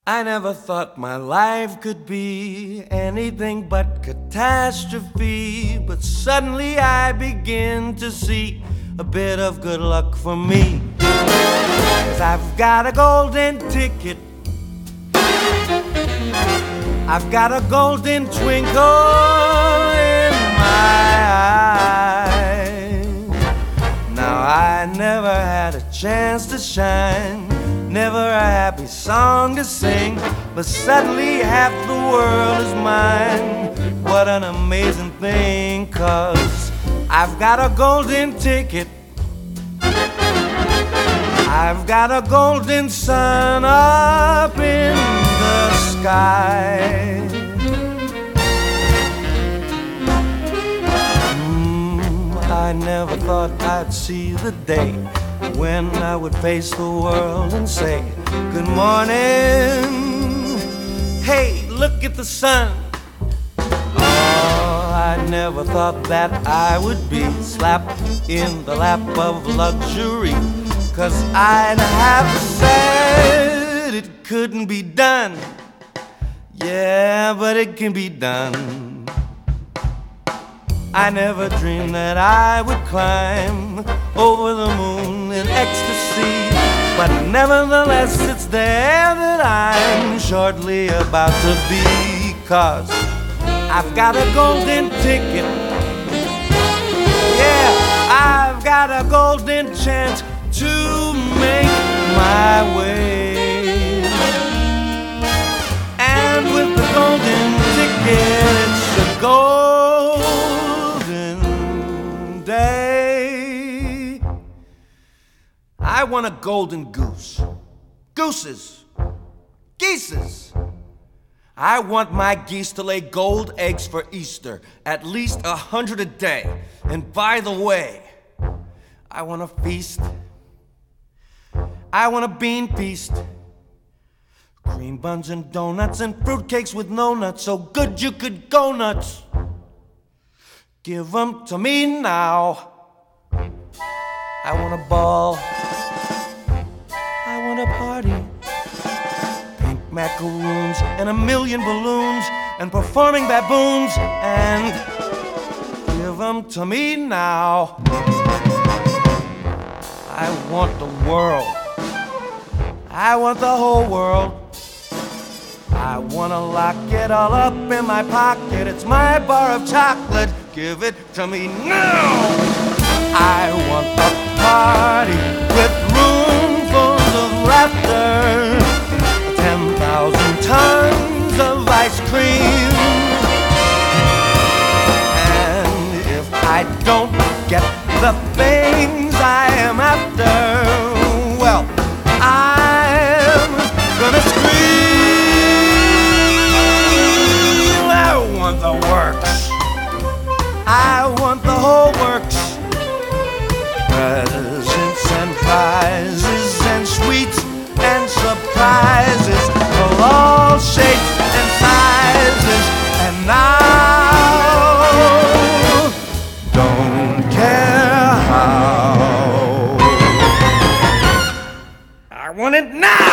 I never thought my life could be anything but catastrophe, but suddenly I begin to see a bit of good luck for me. 'Cause I've got a golden ticket, I've got a golden twinkle in my eye. Now I never had a chance to shine, never a happy song to sing, but suddenly half the world is mine. What an amazing thing, 'cause I've got a golden ticket, I've got a golden sun up in the sky. I never thought I'd see the day when I would face the world and say, good morning, hey, look at the sun. Oh, I never thought that I would be slapped in the lap of luxury, 'cause I'd have said it couldn't be done. Yeah, but it can be done. I never dreamed that I would climb over the moon in ecstasy, but nevertheless it's there that I'm shortly about to be, 'cause I've got a golden ticket. Yeah, I've got a golden chance to make my way. And with the golden ticket, it's a golden day. I want a golden goose. Gooses. Geeses. I want my geese to lay gold eggs for Easter, at least 100 a day. And by the way, I want a feast. I want a bean feast. Cream buns and donuts and fruitcakes with no nuts, so good you could go nuts. Give them to me now. I want a ball, I want a party, pink macaroons and a million balloons and performing baboons, and give them to me now. I want the world, I want the whole world. I wanna lock it all up in my pocket. It's my bar of chocolate. Give it to me now. I want a party with roomfuls of laughter, 10,000 tons of ice cream. And if I don't get the things I am after, well, I'm gonna scream. I want the works, I want the whole works. Presents and prizes and sweets and surprises of all shapes and sizes. And now, don't care how, I want it now.